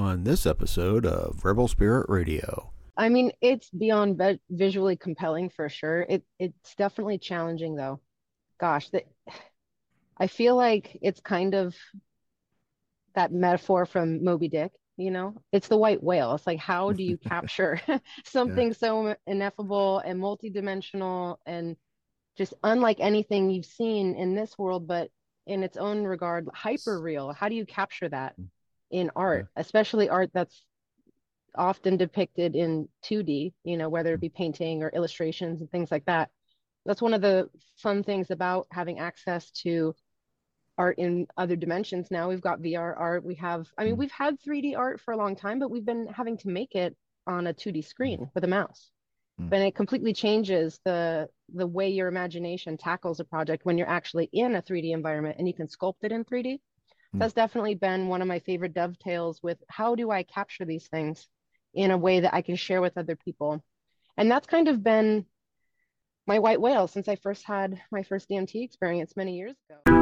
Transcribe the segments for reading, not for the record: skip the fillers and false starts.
on this episode of Rebel Spirit Radio. I mean, it's beyond visually compelling for sure. It's definitely challenging though. Gosh, I feel like it's kind of that metaphor from Moby Dick, you know? It's the white whale. It's like, how do you capture Yeah. something so ineffable and multidimensional and just unlike anything you've seen in this world, but in its own regard, hyper real? How do you capture that in Yeah. art, especially art that's often depicted in 2D, whether it be painting or illustrations and things like that? That's one of the fun things about having access to art in other dimensions. Now we've got VR art. I mean, we've had 3D art for a long time, but we've been having to make it on a 2D screen with a mouse. Mm. But it completely changes the way your imagination tackles a project when you're actually in a 3D environment and you can sculpt it in 3D. Mm. That's definitely been one of my favorite dovetails with how do I capture these things in a way that I can share with other people. And that's kind of been my white whale since I first had my first DMT experience many years ago.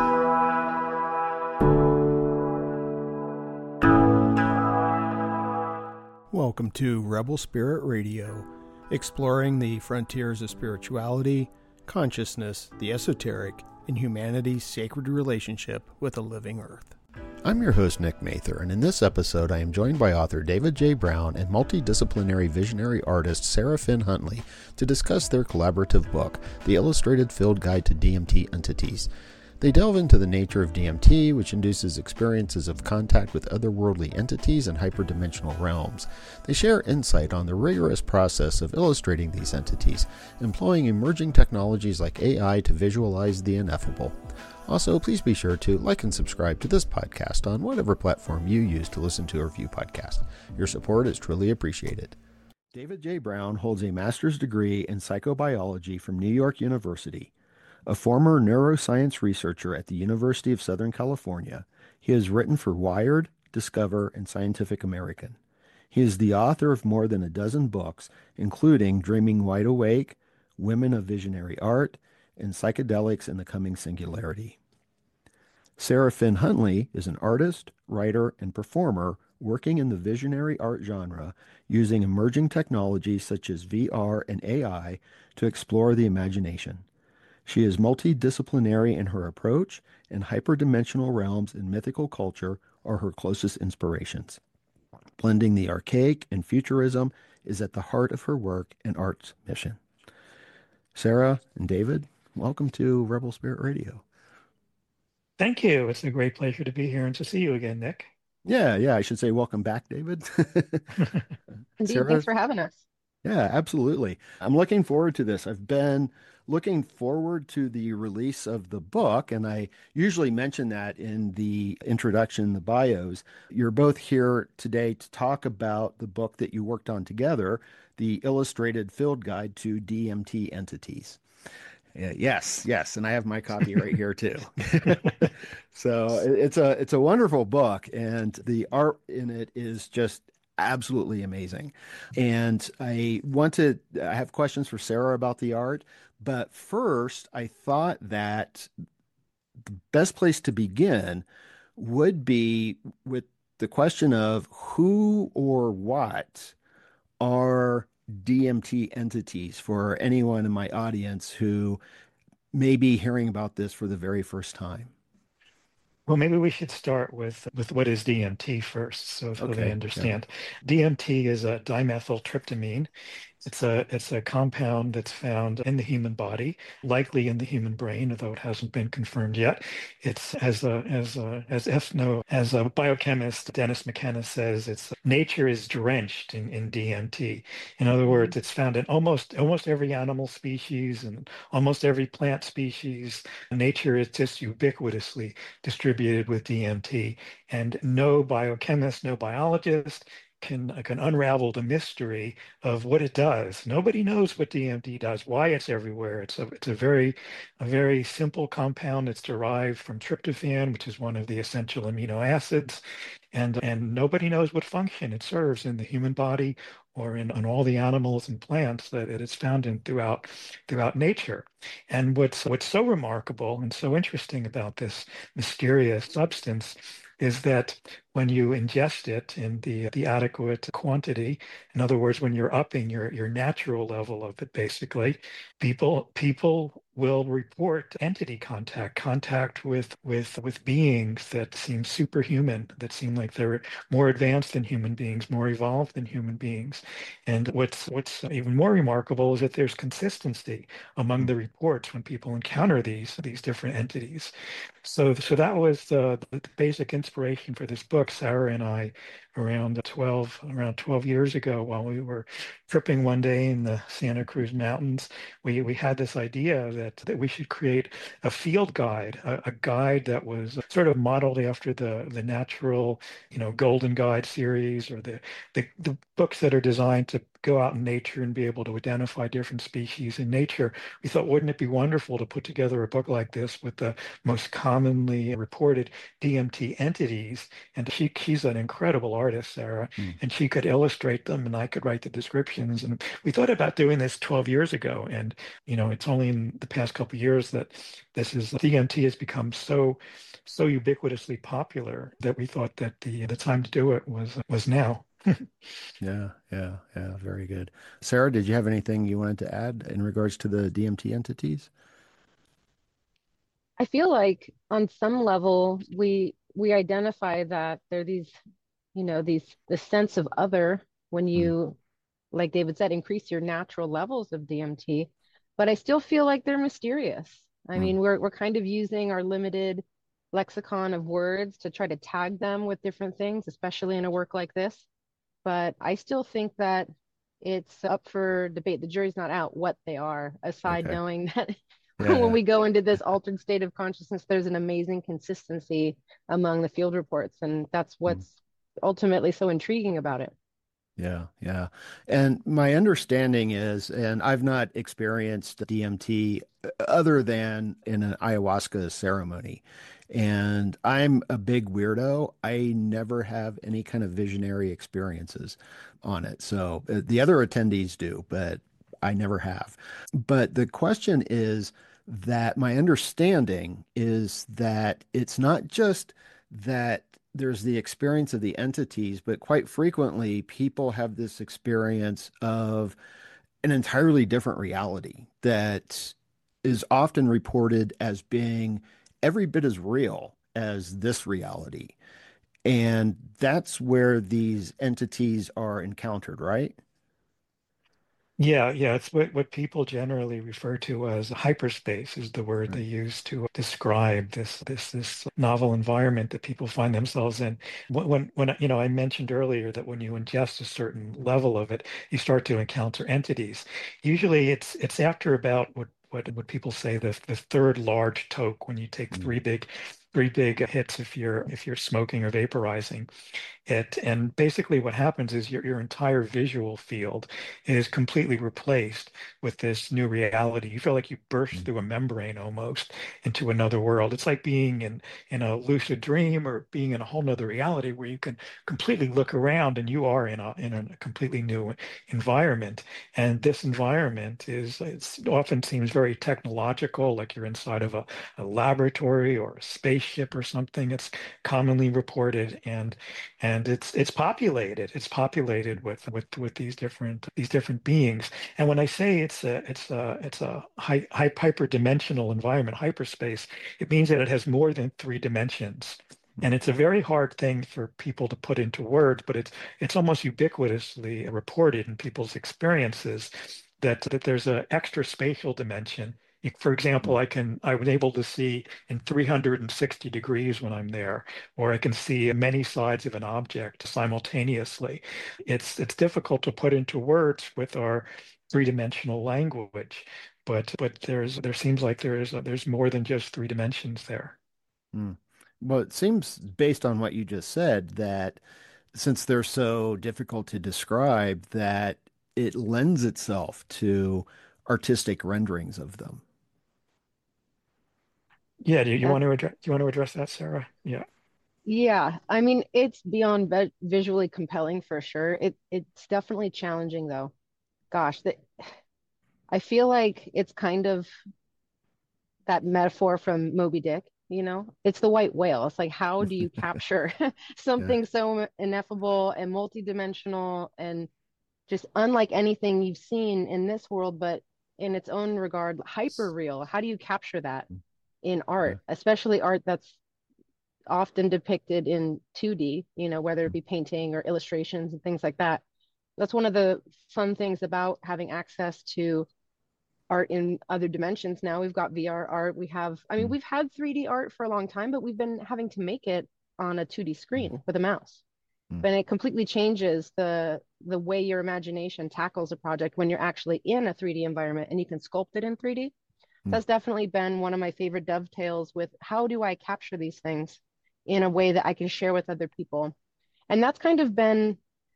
Welcome to Rebel Spirit Radio, exploring the frontiers of spirituality, consciousness, the esoteric, and humanity's sacred relationship with the living earth. I'm your host, Nick Mather, and in this episode I am joined by author David J. Brown and multidisciplinary visionary artist Sarah Finn Huntley to discuss their collaborative book, The Illustrated Field Guide to DMT Entities. They delve into the nature of DMT, which induces experiences of contact with otherworldly entities and hyperdimensional realms. They share insight on the rigorous process of illustrating these entities, employing emerging technologies like AI to visualize the ineffable. Also, please be sure to like and subscribe to this podcast on whatever platform you use to listen to or view podcasts. Your support is truly appreciated. David J. Brown holds a master's degree in psychobiology from New York University. A former neuroscience researcher at the University of Southern California, he has written for Wired, Discover, and Scientific American. He is the author of more than a dozen books, including Dreaming Wide Awake, Women of Visionary Art, and Psychedelics and the Coming Singularity. Sarah Finn Huntley is an artist, writer, and performer working in the visionary art genre using emerging technologies such as VR and AI to explore the imagination. She is multidisciplinary in her approach, and hyperdimensional realms and mythical culture are her closest inspirations. Blending the archaic and futurism is at the heart of her work and art's mission. Sarah and David, welcome to Rebel Spirit Radio. Thank you. It's a great pleasure to be here and to see you again, Nick. Yeah, I should say welcome back, David. Indeed, Sarah, thanks for having us. yeah, absolutely. I'm looking forward to this. I've been looking forward to the release of the book, and I usually mention that in the introduction, the bios. You're both here today to talk about the book that you worked on together, The Illustrated Field Guide to DMT Entities. Yes, and I have my copy right here too. So it's a wonderful book, and the art in it is just absolutely amazing. And I have questions for Sarah about the art, but first I thought that the best place to begin would be with the question of who or what are DMT entities for anyone in my audience who may be hearing about this for the very first time. Well, maybe we should start with what is DMT first, so they Okay. Yeah. understand. DMT is a dimethyltryptamine. It's a compound that's found in the human body, likely in the human brain, although it hasn't been confirmed yet. It's as a biochemist Dennis McKenna says, it's nature is drenched in DMT. In other words, it's found in almost every animal species and almost every plant species. Nature is just ubiquitously distributed with DMT, and no biochemist, no biologist can unravel the mystery of what it does. Nobody knows what DMT does, why it's everywhere. It's a very simple compound. It's derived from tryptophan, which is one of the essential amino acids, and nobody knows what function it serves in the human body or in all the animals and plants that it is found in throughout nature. And what's so remarkable and so interesting about this mysterious substance is that when you ingest it in the adequate quantity, in other words, when you're upping your natural level of it, basically, people will report entity contact with beings that seem superhuman, that seem like they're more advanced than human beings, more evolved than human beings. And what's even more remarkable is that there's consistency among the reports when people encounter these different entities. So that was the basic inspiration for this book. Sarah and I, around 12 years ago, while we were tripping one day in the Santa Cruz Mountains, we had this idea that we should create a field guide, a guide that was sort of modeled after the natural, Golden Guide series, or the books that are designed to go out in nature and be able to identify different species in nature. We thought, wouldn't it be wonderful to put together a book like this with the most commonly reported DMT entities? And she's an incredible artist, Sarah, Mm. and she could illustrate them, and I could write the descriptions. And we thought about doing this 12 years ago, and it's only in the past couple of years that DMT has become so ubiquitously popular that we thought that the time to do it was now. Yeah, yeah, yeah. Very good. Sarah, did you have anything you wanted to add in regards to the DMT entities? I feel like on some level we identify that there are these, the sense of other when Mm, you, like David said, increase your natural levels of DMT, but I still feel like they're mysterious. I mm, mean, we're kind of using our limited lexicon of words to try to tag them with different things, especially in a work like this. But I still think that it's up for debate. The jury's not out what they are, aside okay. knowing that Yeah, when yeah. we go into this altered state of consciousness, there's an amazing consistency among the field reports. And that's Mm. what's ultimately so intriguing about it. Yeah, yeah. And my understanding is, and I've not experienced DMT other than in an ayahuasca ceremony. And I'm a big weirdo. I never have any kind of visionary experiences on it. So the other attendees do, but I never have. But the question is that my understanding is that it's not just that there's the experience of the entities, but quite frequently people have this experience of an entirely different reality that is often reported as being every bit as real as this reality. And that's where these entities are encountered, right? Yeah, yeah, it's what people generally refer to as hyperspace is the word they Right. use to describe this novel environment that people find themselves in. When I mentioned earlier that when you ingest a certain level of it, you start to encounter entities. Usually, it's after about what people say the third large toke, when you take Mm, three big hits if you're smoking or vaporizing it. And basically what happens is your entire visual field is completely replaced with this new reality. You feel like you burst mm, through a membrane almost into another world. It's like being in a lucid dream, or being in a whole nother reality where you can completely look around and you are in a completely new environment. And this environment it's often seems very technological, like you're inside of a laboratory or a spaceship or something. It's commonly reported, and it's populated. It's populated with these different beings. And when I say it's a hyperdimensional environment, hyperspace, it means that it has more than three dimensions. mm, And it's a very hard thing for people to put into words, but it's almost ubiquitously reported in people's experiences that there's an extra spatial dimension. For example, mm, I was able to see in 360 degrees when I'm there, or I can see many sides of an object simultaneously. It's difficult to put into words with our three-dimensional language, but there seems like there's more than just three dimensions there. mm. Well, it seems based on what you just said that since they're so difficult to describe, that it lends itself to artistic renderings of them. Yeah, do you That, want to address that, Sarah? Yeah. yeah, I mean, it's beyond visually compelling for sure. It's definitely challenging though. Gosh, I feel like it's kind of that metaphor from Moby Dick. it's the white whale. It's like, how do you capture Yeah. something so ineffable and multidimensional and just unlike anything you've seen in this world, but in its own regard, hyper real? How do you capture that in Yeah. art, especially art that's often depicted in 2D, whether it be painting or illustrations and things like that? That's one of the fun things about having access to art in other dimensions. Now we've got VR art. I mean, Mm, we've had 3D art for a long time, but we've been having to make it on a 2D mm, screen with a mouse. mm, But it completely changes the way your imagination tackles a project when you're actually in a 3D environment and you can sculpt it in 3D. mm. That's definitely been one of my favorite dovetails with how do I capture these things in a way that I can share with other people. And that's kind of been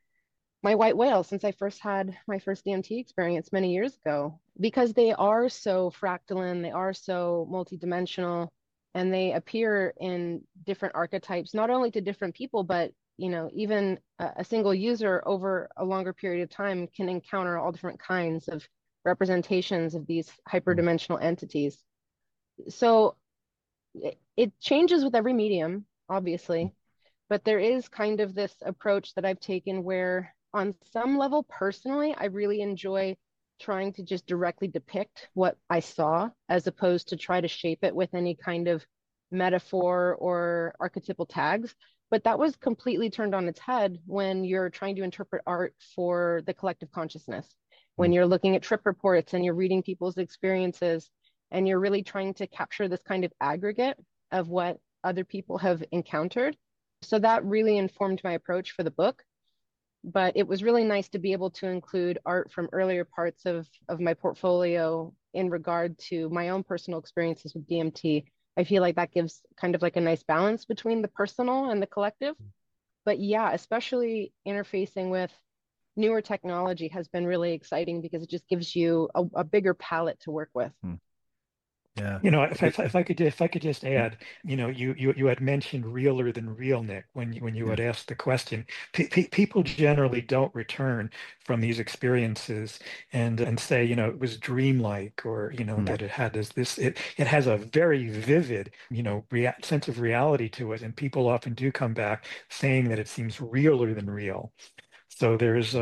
my white whale since I first had my first DMT experience many years ago, because they are so fractal, they are so multidimensional, and they appear in different archetypes, not only to different people, but even a single user over a longer period of time can encounter all different kinds of representations of these Mm. hyperdimensional entities. So it changes with every medium, obviously, but there is kind of this approach that I've taken where, on some level, personally, I really enjoy trying to just directly depict what I saw as opposed to try to shape it with any kind of metaphor or archetypal tags. But that was completely turned on its head when you're trying to interpret art for the collective consciousness. When Mm. you're looking at trip reports and you're reading people's experiences and you're really trying to capture this kind of aggregate of what other people have encountered. So that really informed my approach for the book. But it was really nice to be able to include art from earlier parts of my portfolio in regard to my own personal experiences with DMT. I feel like that gives kind of like a nice balance between the personal and the collective. But yeah, especially interfacing with newer technology has been really exciting because it just gives you a bigger palette to work with. Mm. Yeah. If I could just add, you had mentioned realer than real, Nick, when you Yeah. had asked the question. People generally don't return from these experiences and say, it was dreamlike, or Mm. that it had it has a very vivid, sense of reality to it, and people often do come back saying that it seems realer than real. So there's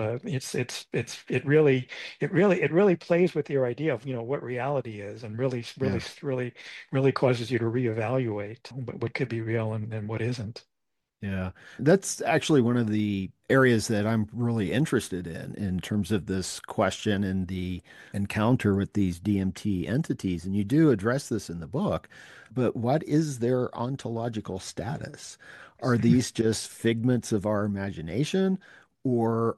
it really plays with your idea of what reality is, and Yeah. really causes you to reevaluate what could be real and what isn't. Yeah. That's actually one of the areas that I'm really interested in terms of this question and the encounter with these DMT entities. And you do address this in the book, but what is their ontological status? Are these just figments of our imagination, or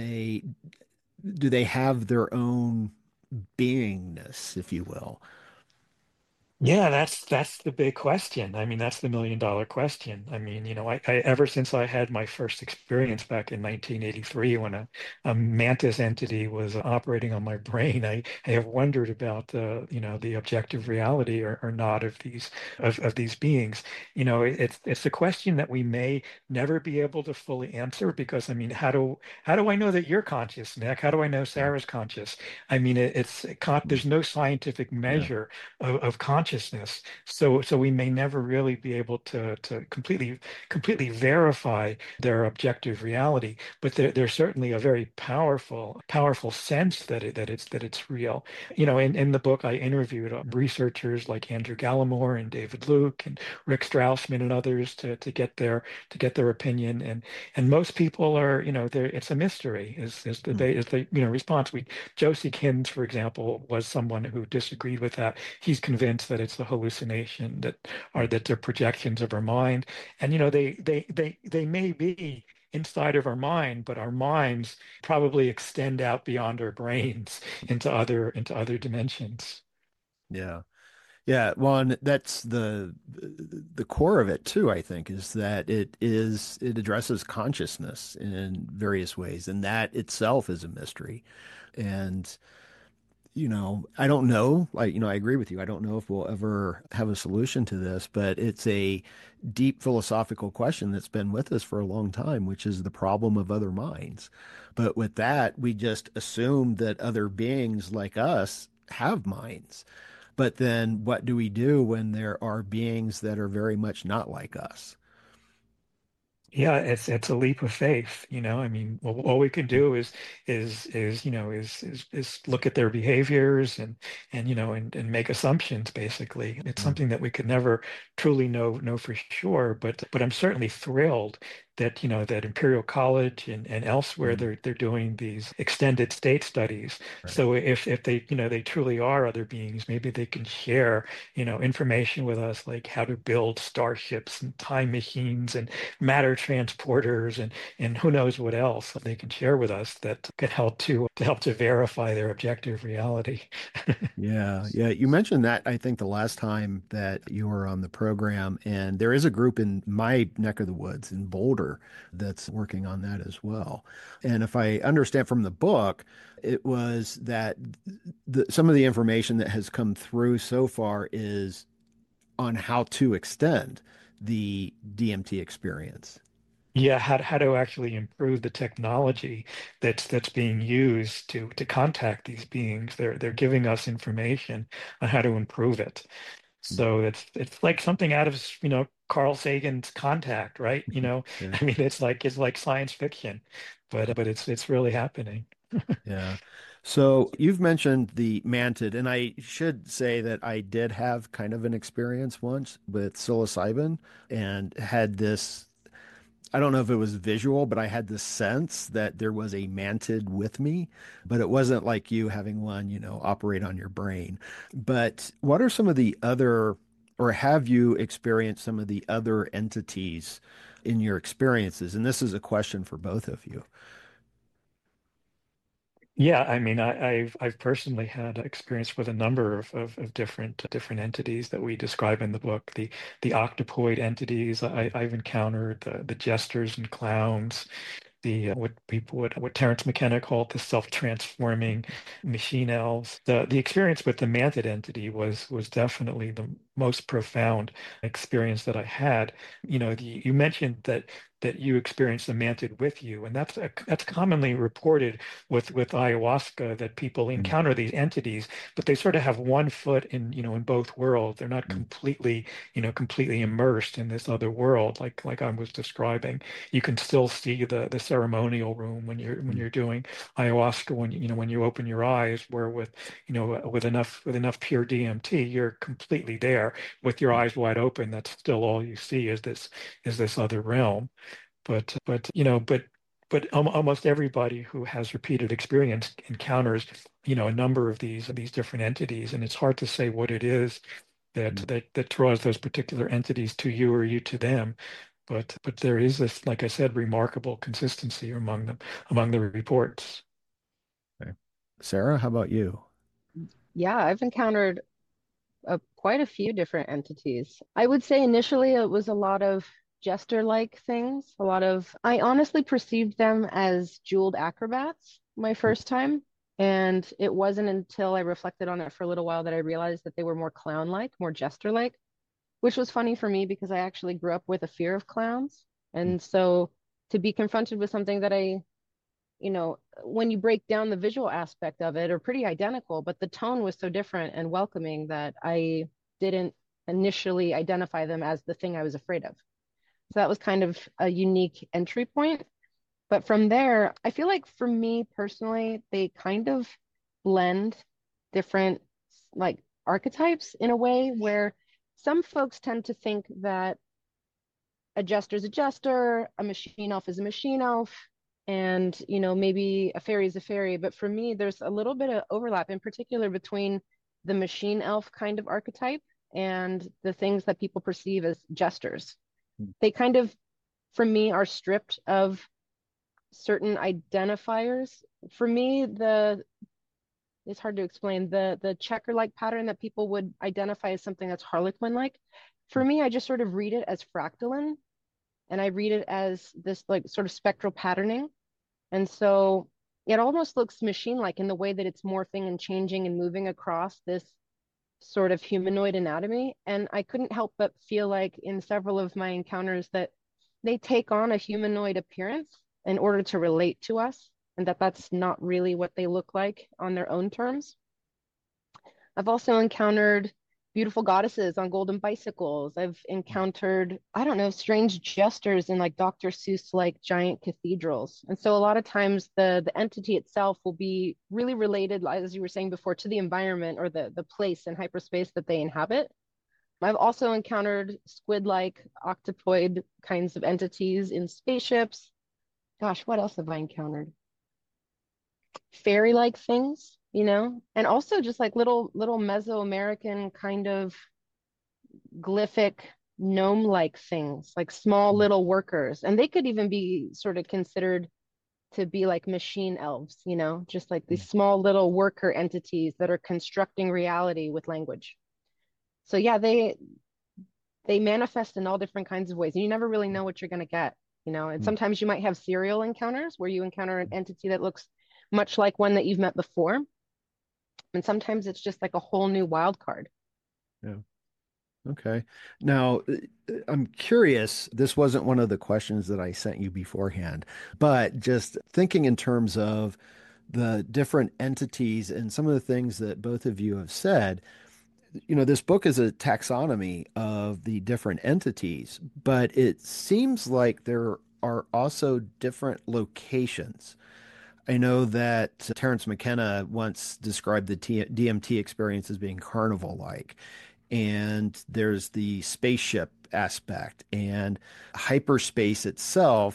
do they have their own beingness, if you will? Yeah, that's the big question. I mean, that's the $1 million question. I mean, I ever since I had my first experience back in 1983 when a mantis entity was operating on my brain, I have wondered about the objective reality or not of these beings. It's a question that we may never be able to fully answer, because I mean, how do I know that you're conscious, Nick? How do I know Yeah. Sarah's conscious? I mean, Mm. there's no scientific Yeah. measure of consciousness. So we may never really be able to completely verify their objective reality, but there's certainly a very powerful sense that it's real. In the book, I interviewed researchers like Andrew Gallimore and David Luke and Rick Strausman and others to get their opinion. And most people are, it's a mystery, Mm. is the response. Josie Kins, for example, was someone who disagreed with that. He's convinced that it's a hallucination, that they're projections of our mind, and they may be inside of our mind, but our minds probably extend out beyond our brains into other dimensions. Yeah. Yeah, well, and that's the core of it too, I think, is that it addresses consciousness in various ways, and that itself is a mystery. And I don't know, I agree with you. I don't know if we'll ever have a solution to this, but it's a deep philosophical question that's been with us for a long time, which is the problem of other minds. But with that, we just assume that other beings like us have minds. But then what do we do when there are beings that are very much not like us? Yeah, it's a leap of faith, you know. I mean, all we can do is is look at their behaviors and and make assumptions. Basically, it's Mm. something that we could never truly know for sure. But I'm certainly thrilled that that Imperial College and elsewhere Mm. they're doing these extended state studies. Right. So if they they truly are other beings, maybe they can share information with us, like how to build starships and time machines and matter transporters and who knows what else they can share with us that could help to verify their objective reality. Yeah, yeah. You mentioned that, I think, the last time that you were on the program, and there is a group in my neck of the woods in Boulder that's working on that as well. And if I understand from the book, it was that some of the information that has come through so far is on how to extend the DMT experience. Yeah, how to actually improve the technology that's being used to contact these beings. They're giving us information on how to improve it. So it's like something out of Carl Sagan's Contact, right? Yeah. I mean it's like science fiction, but it's really happening. Yeah. So you've mentioned the mantid, and I should say that I did have kind of an experience once with psilocybin and had this, I don't know if it was visual, but I had this sense that there was a mantid with me, but it wasn't like you having one, operate on your brain. But what are some of the other, or have you experienced some of the other entities in your experiences? And this is a question for both of you. Yeah, I mean, I've personally had experience with a number of different entities that we describe in the book. The octopoid entities I've encountered, the jesters and clowns, the what Terence McKenna called the self-transforming machine elves. The experience with the mantid entity was definitely the most profound experience that I had. You mentioned that you experienced the mantid with you, and that's commonly reported with ayahuasca, that people Mm, encounter these entities, but they sort of have one foot in both worlds. They're not mm, completely immersed in this other world like I was describing. You can still see the ceremonial room when mm, you're doing ayahuasca, when you open your eyes, where with enough pure DMT you're completely there with your eyes wide open. That's still all you see is this other realm. But almost everybody who has repeated experience encounters a number of these different entities, and it's hard to say what it is that mm. that that draws those particular entities to you or you to them. But there is this, like I said, remarkable consistency among the reports. Okay. Sarah, how about you? Yeah, I've encountered quite a few different entities. I would say initially it was a lot of jester-like things. I honestly perceived them as jeweled acrobats my first time. And it wasn't until I reflected on it for a little while that I realized that they were more clown-like, more jester-like, which was funny for me because I actually grew up with a fear of clowns. Mm, And so to be confronted with something that when you break down the visual aspect of it, are pretty identical, but the tone was so different and welcoming that I didn't initially identify them as the thing I was afraid of. So that was kind of a unique entry point. But from there, I feel like for me personally, they kind of blend different like archetypes in a way where some folks tend to think that a jester is a jester, a machine elf is a machine elf, and maybe a fairy is a fairy. But for me, there's a little bit of overlap, in particular between the machine elf kind of archetype and the things that people perceive as jesters. mm, They kind of, for me, are stripped of certain identifiers. For me, the it's hard to explain the checker-like pattern that people would identify as something that's Harlequin-like. For me, I just sort of read it as fractalin, and I read it as this like sort of spectral patterning. And so it almost looks machine-like in the way that it's morphing and changing and moving across this sort of humanoid anatomy. And I couldn't help but feel like in several of my encounters that they take on a humanoid appearance in order to relate to us, and that that's not really what they look like on their own terms. I've also encountered beautiful goddesses on golden bicycles. I've encountered, I don't know, strange jesters in like Dr. Seuss like giant cathedrals. And so a lot of times the entity itself will be really related, as you were saying before, to the environment or the place in hyperspace that they inhabit. I've also encountered squid-like octopoid kinds of entities in spaceships. Gosh, what else have I encountered? Fairy-like things, and also just like little Mesoamerican kind of glyphic gnome-like things, like small little workers. And they could even be sort of considered to be like machine elves, just like these small little worker entities that are constructing reality with language. So yeah, they manifest in all different kinds of ways. And you never really know what you're going to get, and sometimes you might have serial encounters where you encounter an entity that looks much like one that you've met before. And sometimes it's just like a whole new wild card. Yeah. Okay. Now, I'm curious, this wasn't one of the questions that I sent you beforehand, but just thinking in terms of the different entities and some of the things that both of you have said, this book is a taxonomy of the different entities, but it seems like there are also different locations. I know that Terence McKenna once described the DMT experience as being carnival-like, and there's the spaceship aspect and hyperspace itself.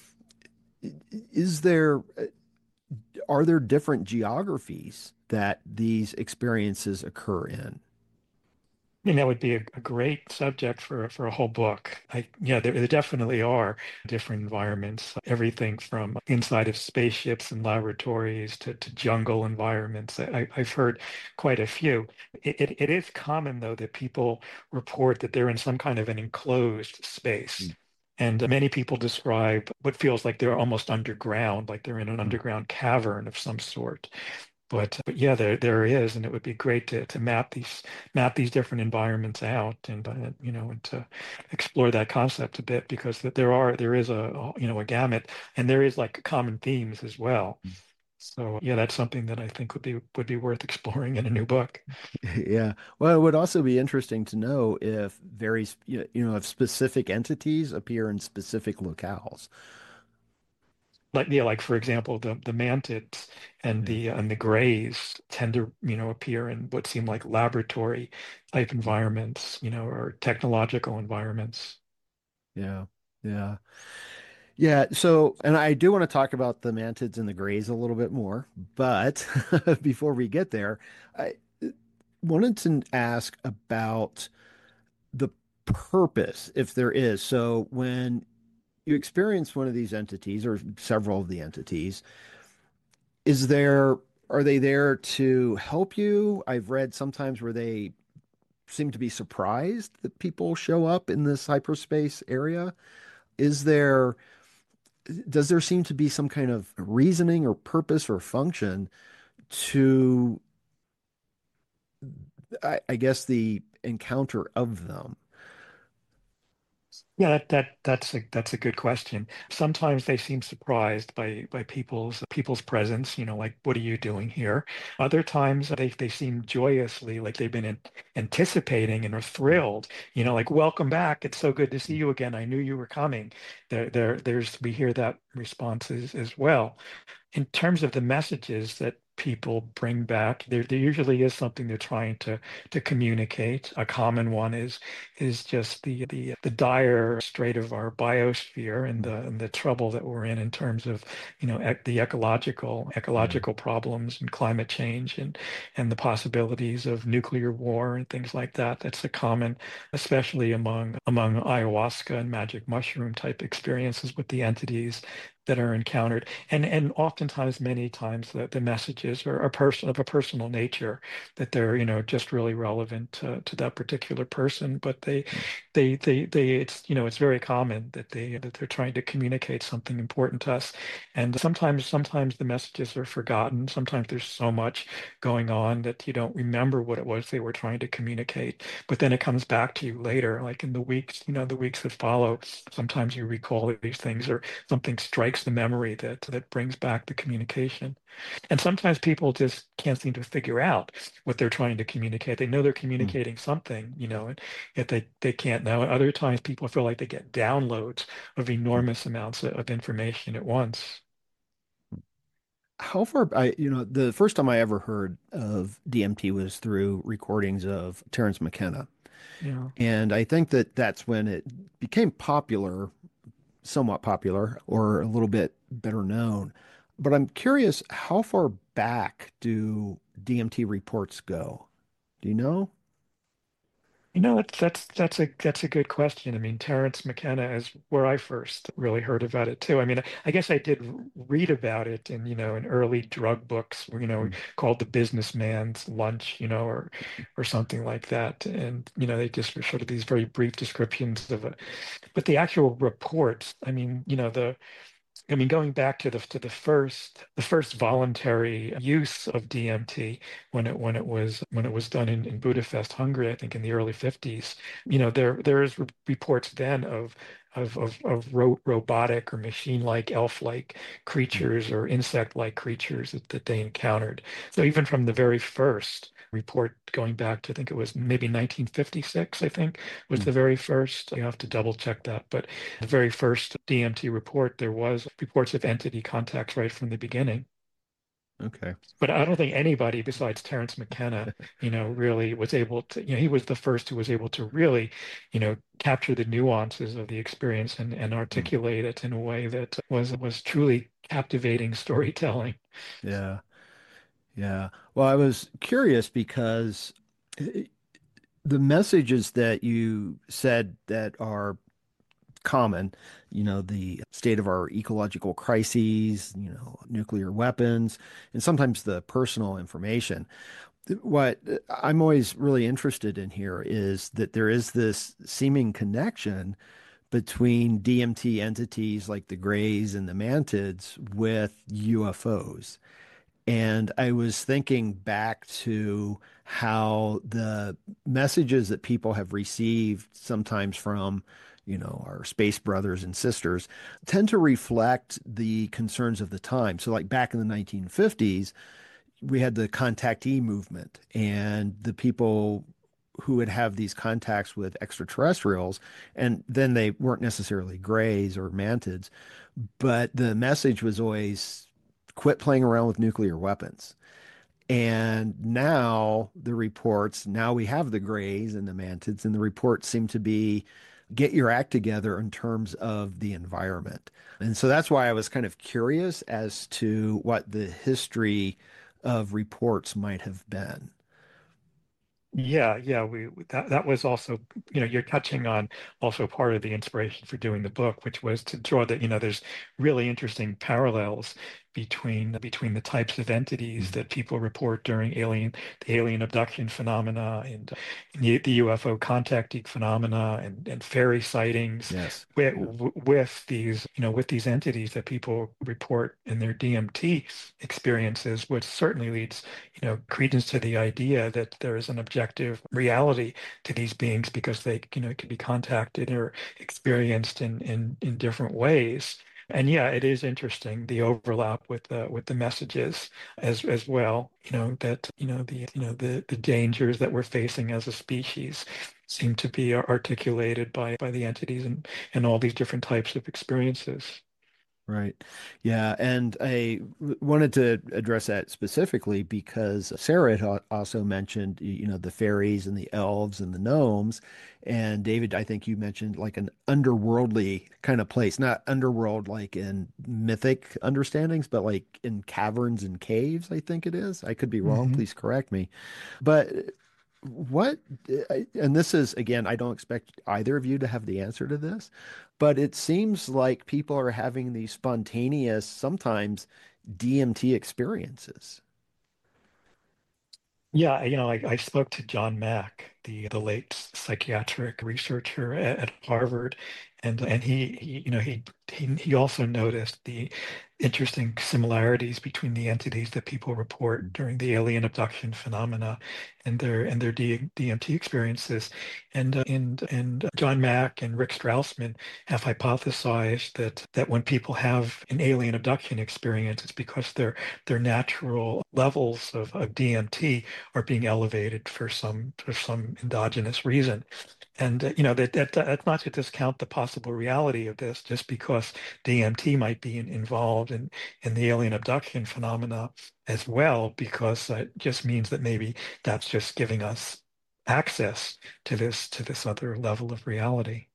Is there, are there different geographies that these experiences occur in? I mean, that would be a great subject for a whole book. Yeah, there definitely are different environments, everything from inside of spaceships and laboratories to jungle environments. I've heard quite a few. It is common, though, that people report that they're in some kind of an enclosed space. And many people describe what feels like they're almost underground, like they're in an underground cavern of some sort. But yeah, there is, and it would be great to map these different environments out, and to explore that concept a bit, because that there is a gamut, and there is like common themes as well. So yeah, that's something that I think would be worth exploring in a new book. Yeah. Well, it would also be interesting to know if if specific entities appear in specific locales. Like yeah, like for example, the mantids and Yeah. the grays tend to appear in what seem like laboratory type environments, or technological environments. Yeah. Yeah. Yeah. So, and I do want to talk about the mantids and the grays a little bit more, but before we get there, I wanted to ask about the purpose, if there is. So, when you experience one of these entities or several of the entities, is there, are they there to help you? I've read sometimes where they seem to be surprised that people show up in this hyperspace area. Is there, does there seem to be some kind of reasoning or purpose or function to, I guess, the encounter of them? Yeah, that's a good question. Sometimes they seem surprised by people's presence, like what are you doing here? Other times they seem joyously like they've been anticipating and are thrilled, like welcome back. It's so good to see you again. I knew you were coming. There's we hear that responses as well. In terms of the messages that people bring back, there usually is something they're trying to communicate. A common one is just the dire state of our biosphere and the trouble that we're in terms of the Yeah. ecological problems and climate change and the possibilities of nuclear war and things like that. That's a common, especially among ayahuasca and magic mushroom type experiences with the entities that are encountered. And oftentimes, many times, the messages are of a personal nature, that they're just really relevant to that particular person. But it's very common that they're trying to communicate something important to us. And sometimes the messages are forgotten. Sometimes there's so much going on that you don't remember what it was they were trying to communicate. But then it comes back to you later, like in the weeks that follow. Sometimes you recall these things, or something strikes breaks the memory that brings back the communication. And sometimes people just can't seem to figure out what they're trying to communicate. They know they're Mm. communicating something, and yet they can't know. Other times people feel like they get downloads of enormous amounts of information at once. How far the first time I ever heard of DMT was through recordings of Terence McKenna. Yeah. And I think that that's when it became popular, somewhat popular, or a little bit better known. But I'm curious, how far back do DMT reports go? Do you know? That's a good question. I mean, Terence McKenna is where I first really heard about it too. I mean, I guess I did read about it in early drug books, Mm. called The Businessman's Lunch, or something like that. And they just were sort of these very brief descriptions of it. But the actual reports, I mean, going back to the first voluntary use of DMT when it was done in Budapest, Hungary, I think in the early 50s. There is reports then of robotic or machine-like, elf-like Mm. creatures or insect-like creatures that they encountered. So even from the very first report going back to, I think it was maybe 1956, I think was Mm. the very first. You have to double check that, but the very first DMT report, there was reports of entity contacts right from the beginning. Okay. But I don't think anybody besides Terence McKenna, really was able to, he was the first who was able to really, capture the nuances of the experience and Mm. articulate it in a way that was truly captivating storytelling. Yeah. Yeah. Well, I was curious because eh, the messages that you said that are common, the state of our ecological crises, nuclear weapons, and sometimes the personal information. What I'm always really interested in here is that there is this seeming connection between DMT entities like the Greys and the Mantids with UFOs. And I was thinking back to how the messages that people have received sometimes from, our space brothers and sisters tend to reflect the concerns of the time. So, like back in the 1950s, we had the contactee movement, and the people who would have these contacts with extraterrestrials, and then they weren't necessarily grays or mantids, but the message was always quit playing around with nuclear weapons. And now we have the grays and the mantids, and the reports seem to be get your act together in terms of the environment. And so that's why I was kind of curious as to what the history of reports might have been. Yeah, yeah, that was also, you're touching on also part of the inspiration for doing the book, which was to draw that, there's really interesting parallels between the types of entities Mhm. that people report during the alien abduction phenomena and the UFO contactee phenomena and fairy sightings Yes. with, Yeah. with these entities that people report in their DMT experiences, which certainly leads credence to the idea that there is an objective reality to these beings because they, can be contacted or experienced in different ways. And yeah, it is interesting the overlap with the messages as well. That the dangers that we're facing as a species seem to be articulated by the entities and all these different types of experiences. Right. Yeah. And I wanted to address that specifically because Sarah had also mentioned, the fairies and the elves and the gnomes. And David, I think you mentioned like an underworldly kind of place, not underworld like in mythic understandings, but like in caverns and caves, I think it is. I could be wrong. Mhm. Please correct me. But what, and this is again, I don't expect either of you to have the answer to this, but it seems like people are having these spontaneous, sometimes DMT experiences. Yeah, I spoke to John Mack, the late psychiatric researcher at Harvard, and he also noticed the interesting similarities between the entities that people report during the alien abduction phenomena and their DMT experiences. And John Mack and Rick Strassman have hypothesized that when people have an alien abduction experience, it's because their natural levels of DMT are being elevated for some endogenous reason. And that's not to discount the possible reality of this, just because DMT might be involved in the alien abduction phenomena as well, because it just means that maybe that's just giving us access to this other level of reality.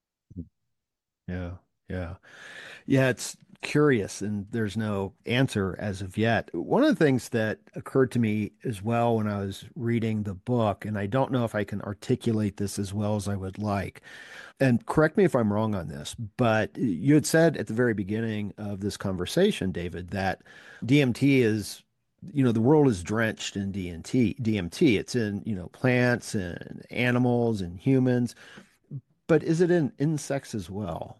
Yeah, yeah. Yeah, it's curious, and there's no answer as of yet. One of the things that occurred to me as well when I was reading the book, and I don't know if I can articulate this as well as I would like, and correct me if I'm wrong on this, but you had said at the very beginning of this conversation, David, that DMT is, the world is drenched in DMT. It's in, plants and animals and humans, but is it in insects as well?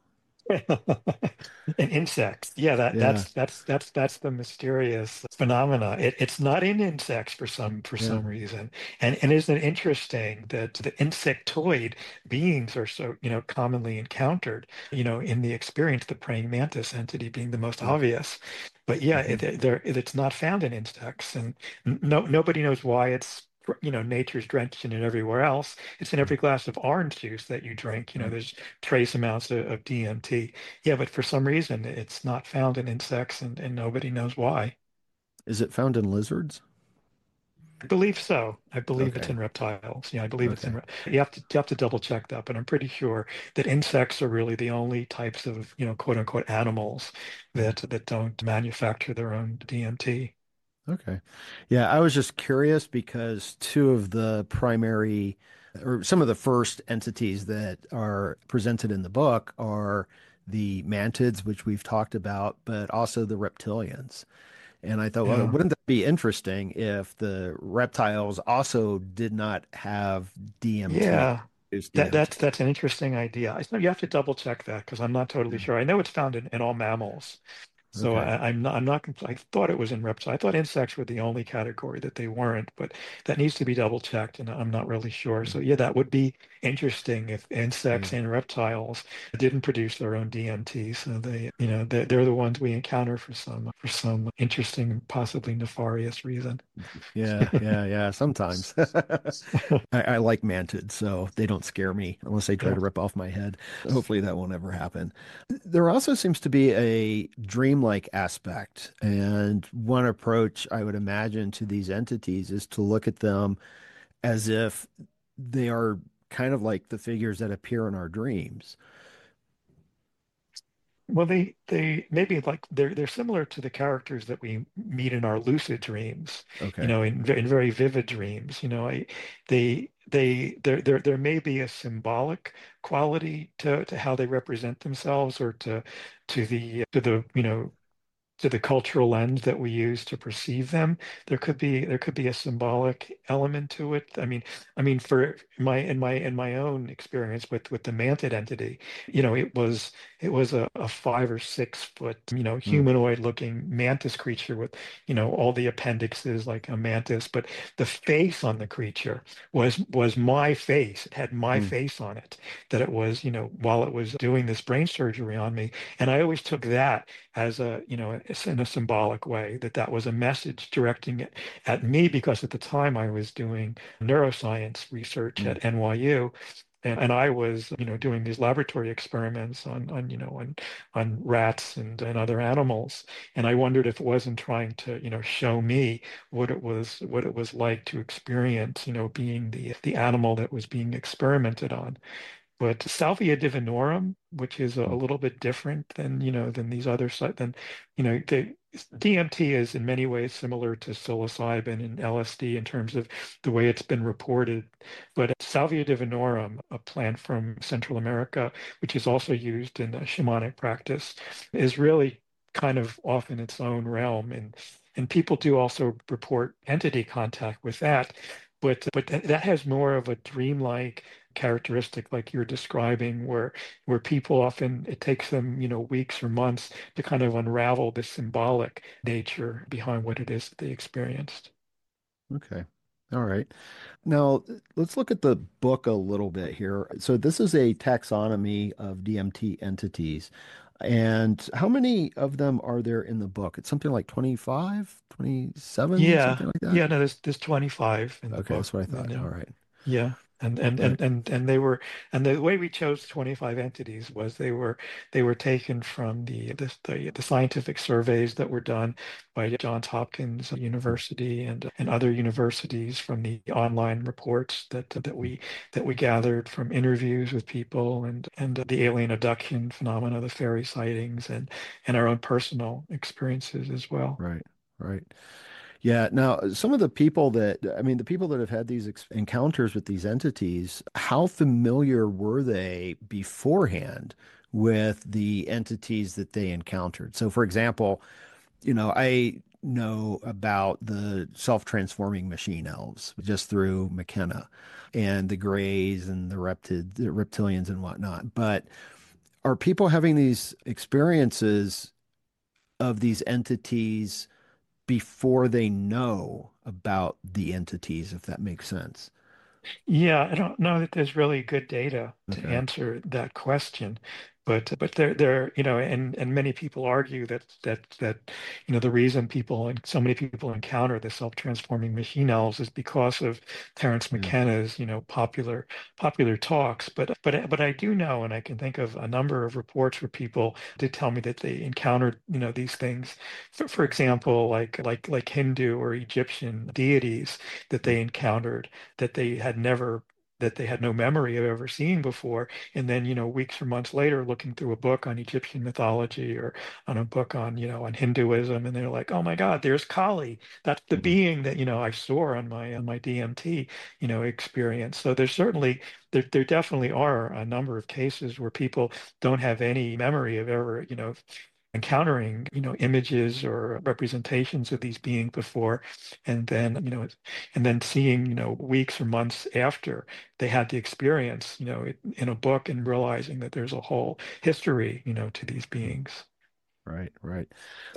And insects, yeah, Yeah, that's the mysterious phenomena. It's not in insects for yeah. some reason, and isn't it interesting that the insectoid beings are so commonly encountered in the experience, the praying mantis entity being the most Mm. obvious, but yeah, Mhm. it's not found in insects, and nobody knows why it's. Nature's drenched in it everywhere else. It's in every glass of orange juice that you drink. Mm. There's trace amounts of DMT. Yeah, but for some reason it's not found in insects, and nobody knows why. Is it found in lizards? I believe so. I believe it's Okay. in reptiles. Yeah, I believe it's in. Okay. You have to double check that, but I'm pretty sure that insects are really the only types of quote unquote animals Mm. that don't manufacture their own DMT. Okay. Yeah, I was just curious because two of the primary or some of the first entities that are presented in the book are the mantids, which we've talked about, but also the reptilians. And I thought, well, Yeah. wouldn't that be interesting if the reptiles also did not have DMT, Yeah, use that DMT? that's an interesting idea. You have to double check that because I'm not totally Yeah. sure. I know it's found in all mammals, so Okay. I thought it was in reptiles. I thought insects were the only category that they weren't, but that needs to be double checked, and I'm not really sure. So yeah, that would be interesting if Yeah. insects and reptiles didn't produce their own DMT. So they're the ones we encounter for some interesting, possibly nefarious reason. Yeah, yeah, yeah. Sometimes I like mantids, so they don't scare me unless they try Yeah. to rip off my head. Hopefully that will never happen. There also seems to be a dreamlike aspect, and one approach I would imagine to these entities is to look at them as if they are kind of like the figures that appear in our dreams. Well, they maybe like they're similar to the characters that we meet in our lucid dreams, Okay. in very vivid dreams. There may be a symbolic quality to how they represent themselves, or to the cultural lens that we use to perceive them. There could be a symbolic element to it. I mean, for in my own experience with the mantid entity, it was a 5 or 6 foot, Mm, humanoid looking mantis creature with, all the appendixes like a mantis, but the face on the creature was my face. It had my mm, face on it. That it was, while it was doing this brain surgery on me, and I always took that as in a symbolic way, that was a message directing it at me, because at the time I was doing neuroscience research mm, at NYU, and I was doing these laboratory experiments on rats and other animals, and I wondered if it wasn't trying to show me what it was like to experience being the animal that was being experimented on. But Salvia divinorum, which is a mm, little bit different than these other than the DMT is in many ways similar to psilocybin and LSD in terms of the way it's been reported. But Salvia divinorum, a plant from Central America, which is also used in shamanic practice, is really kind of off in its own realm. And people do also report entity contact with that. but that has more of a dreamlike characteristic like you're describing where people often it takes them weeks or months to kind of unravel the symbolic nature behind what it is that they experienced. Okay. All right. Now, let's look at the book a little bit here. So, this is a taxonomy of DMT entities. And how many of them are there in the book? It's something like 25, 27, Yeah, something like that. yeah, no, there's 25 in the Okay, book. that's what I And thought. All right. yeah, Right. and they were, and the way we chose 25 entities was they were taken from the scientific surveys that were done by Johns Hopkins University and other universities, from the online reports that we gathered from interviews with people, and the alien abduction phenomena, the fairy sightings, and our own personal experiences as well. Right. Right. Yeah. Now, some of the people that, I mean, the people that have had these encounters with these entities, how familiar were they beforehand with the entities that they encountered? So, for example, I know about the self-transforming machine elves just through McKenna and the Greys and the reptilians and whatnot. But are people having these experiences of these entities before they know about the entities, if that makes sense? Yeah, I don't know that there's really good data to Okay. answer that question, but there and many people argue that the reason people and so many people encounter the self-transforming machine elves is because of Terence Yeah. McKenna's popular talks. But I do know, and I can think of a number of reports where people did tell me that they encountered these things. For example, like Hindu or Egyptian deities that they encountered that they had no memory of ever seeing before. And then, weeks or months later, looking through a book on Egyptian mythology or on a book on Hinduism, and they're like, oh my God, there's Kali. That's the Mhm. being that, I saw on my DMT, experience. So there definitely are a number of cases where people don't have any memory of ever, encountering, images or representations of these beings before, and then, seeing, weeks or months after they had the experience, in a book, and realizing that there's a whole history, to these beings. Right, right.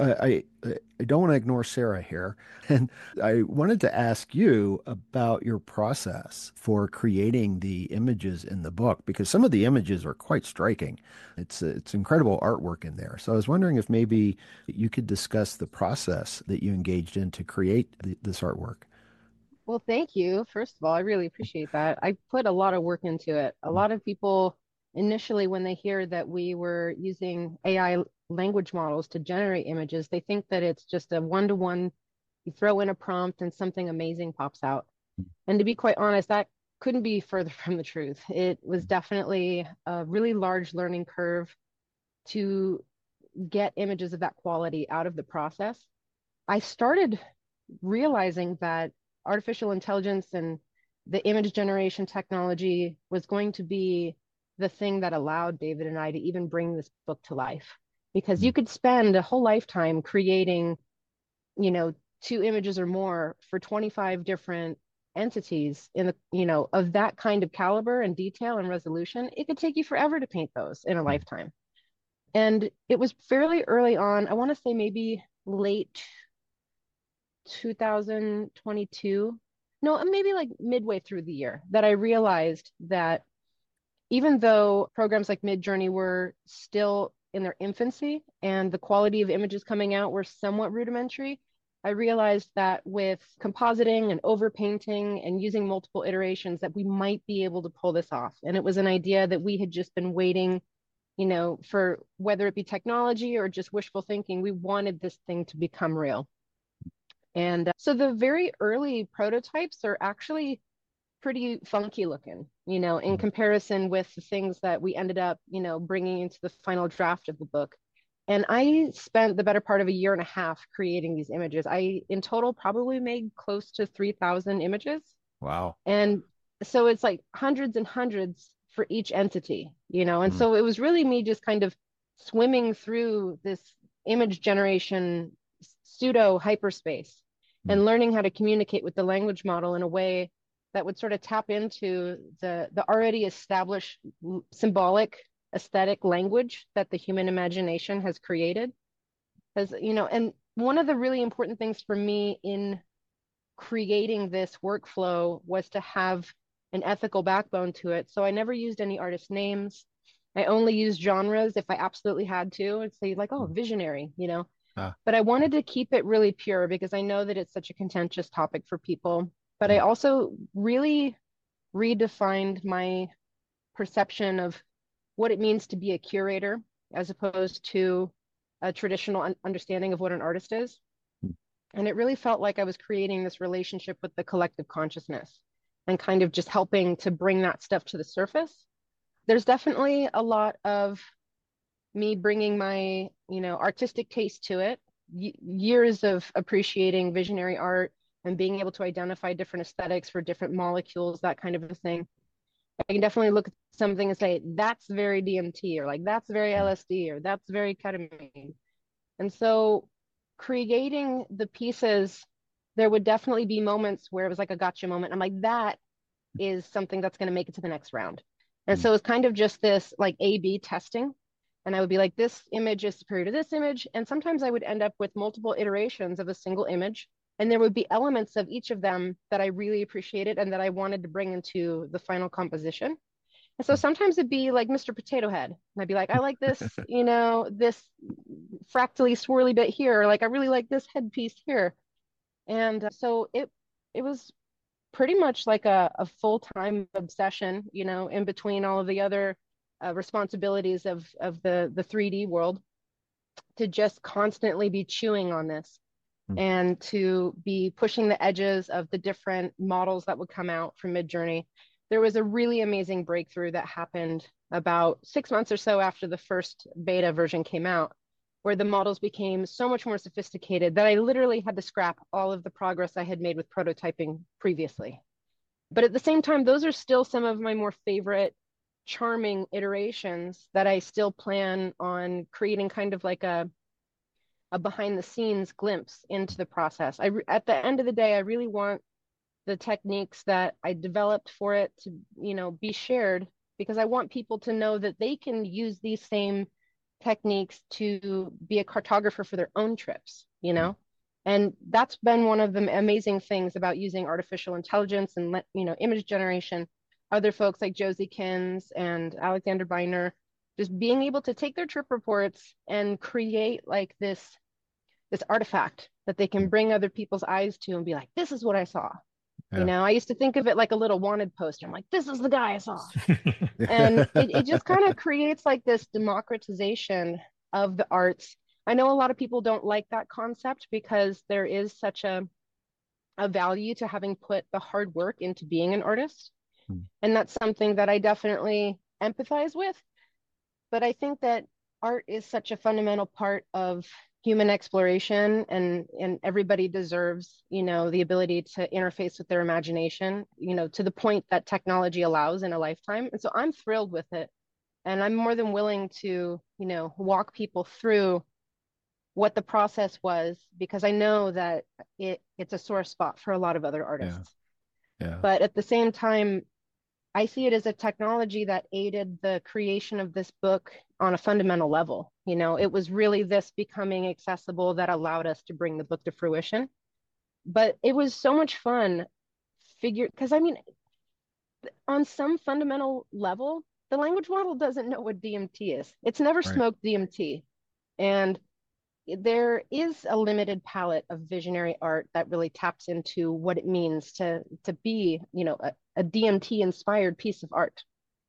I don't want to ignore Sarah here, and I wanted to ask you about your process for creating the images in the book because some of the images are quite striking. It's incredible artwork in there. So I was wondering if maybe you could discuss the process that you engaged in to create this artwork. Well, thank you. First of all, I really appreciate that. I put a lot of work into it. A lot of people initially, when they hear that we were using AI language models to generate images, they think that it's just a one-to-one, you throw in a prompt and something amazing pops out. And to be quite honest, that couldn't be further from the truth. It was definitely a really large learning curve to get images of that quality out of the process. I started realizing that artificial intelligence and the image generation technology was going to be the thing that allowed David and I to even bring this book to life. Because you could spend a whole lifetime creating, you know, two images or more for 25 different entities in the, of that kind of caliber and detail and resolution. It could take you forever to paint those in a lifetime. And it was fairly early on, I want to say maybe late 2022, no, maybe like midway through the year, that I realized that even though programs like Midjourney were still in their infancy and the quality of images coming out were somewhat rudimentary, I realized that with compositing and overpainting and using multiple iterations that we might be able to pull this off. And it was an idea that we had just been waiting, for whether it be technology or just wishful thinking, we wanted this thing to become real. And so the very early prototypes are actually pretty funky looking, in comparison with the things that we ended up, bringing into the final draft of the book. And I spent the better part of a year and a half creating these images. I, in total, probably made close to 3,000 images. Wow. And so it's like hundreds and hundreds for each entity, and Mm, so it was really me just kind of swimming through this image generation pseudo hyperspace mm, and learning how to communicate with the language model in a way that would sort of tap into the already established symbolic aesthetic language that the human imagination has created. As you know, and one of the really important things for me in creating this workflow was to have an ethical backbone to it. So I never used any artist names. I only used genres if I absolutely had to. I'd say like, oh, visionary, you know. But I wanted to keep it really pure because I know that it's such a contentious topic for people. But I also really redefined my perception of what it means to be a curator as opposed to a traditional understanding of what an artist is. And it really felt like I was creating this relationship with the collective consciousness and kind of just helping to bring that stuff to the surface. There's definitely a lot of me bringing my, you know, artistic taste to it, years of appreciating visionary art and being able to identify different aesthetics for different molecules, that kind of a thing. I can definitely look at something and say, that's very DMT, or like, that's very LSD, or that's very ketamine. And so creating the pieces, there would definitely be moments where it was like a gotcha moment. I'm like, that is something that's going to make it to the next round. And so it's kind of just this like A/B testing. And I would be like, this image is superior to this image. And sometimes I would end up with multiple iterations of a single image. And there would be elements of each of them that I really appreciated and that I wanted to bring into the final composition. And so sometimes it'd be like Mr. Potato Head. And I'd be like, I like this, you know, this fractally swirly bit here. Like, I really like this headpiece here. And so it was pretty much like a full-time obsession, you know, in between all of the other responsibilities of the 3D world, to just constantly be chewing on this and to be pushing the edges of the different models that would come out from Midjourney. There was a really amazing breakthrough that happened about 6 months or so after the first beta version came out, where the models became so much more sophisticated that I literally had to scrap all of the progress I had made with prototyping previously. But at the same time, those are still some of my more favorite, charming iterations that I still plan on creating kind of like a behind the scenes glimpse into the process. At the end of the day, I really want the techniques that I developed for it to, you know, be shared, because I want people to know that they can use these same techniques to be a cartographer for their own trips, you know? And that's been one of the amazing things about using artificial intelligence and, you know, image generation. Other folks like Josie Kins and Alexander Beiner, just being able to take their trip reports and create like this artifact that they can bring other people's eyes to and be like, this is what I saw. You know, I used to think of it like a little wanted poster. I'm like, this is the guy I saw. And it just kind of creates like this democratization of the arts. I know a lot of people don't like that concept because there is such a value to having put the hard work into being an artist. And that's something that I definitely empathize with. But I think that art is such a fundamental part of human exploration, and everybody deserves, you know, the ability to interface with their imagination, you know, to the point that technology allows in a lifetime. And so I'm thrilled with it. And I'm more than willing to, you know, walk people through what the process was, because I know that it's a sore spot for a lot of other artists. But at the same time, I see it as a technology that aided the creation of this book on a fundamental level. You know, it was really this becoming accessible that allowed us to bring the book to fruition. But it was so much fun because I mean, on some fundamental level, the language model doesn't know what DMT is. It's never smoked DMT. And there is a limited palette of visionary art that really taps into what it means to be, you know, a DMT inspired piece of art.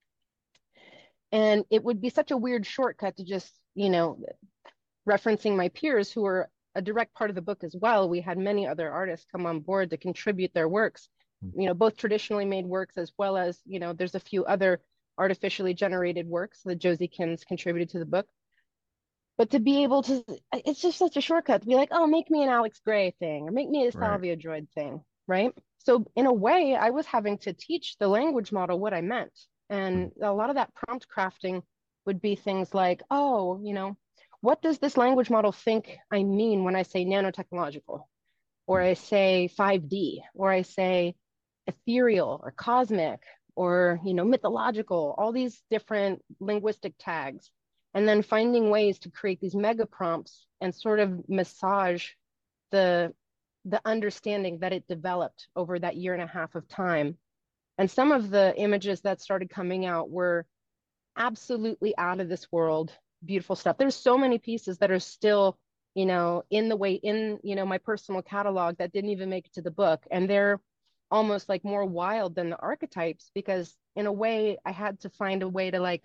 And it would be such a weird shortcut to just, you know, referencing my peers who were a direct part of the book as well. We had many other artists come on board to contribute their works, you know, both traditionally made works as well as, you know, there's a few other artificially generated works that Josie Kins contributed to the book. But to be able to, it's just such a shortcut to be like, oh, make me an Alex Gray thing or make me a Salvia Droid thing, right? So in a way, I was having to teach the language model what I meant. And a lot of that prompt crafting would be things like, oh, you know, what does this language model think I mean when I say nanotechnological? Or I say 5D, or I say ethereal or cosmic or, mythological, all these different linguistic tags, and then finding ways to create these mega prompts and sort of massage the the understanding that it developed over that year and a half of time. And some of the images that started coming out were absolutely out of this world, beautiful stuff. There's so many pieces that are still, in the way in, my personal catalog that didn't even make it to the book. And they're almost like more wild than the archetypes, because in a way I had to find a way to like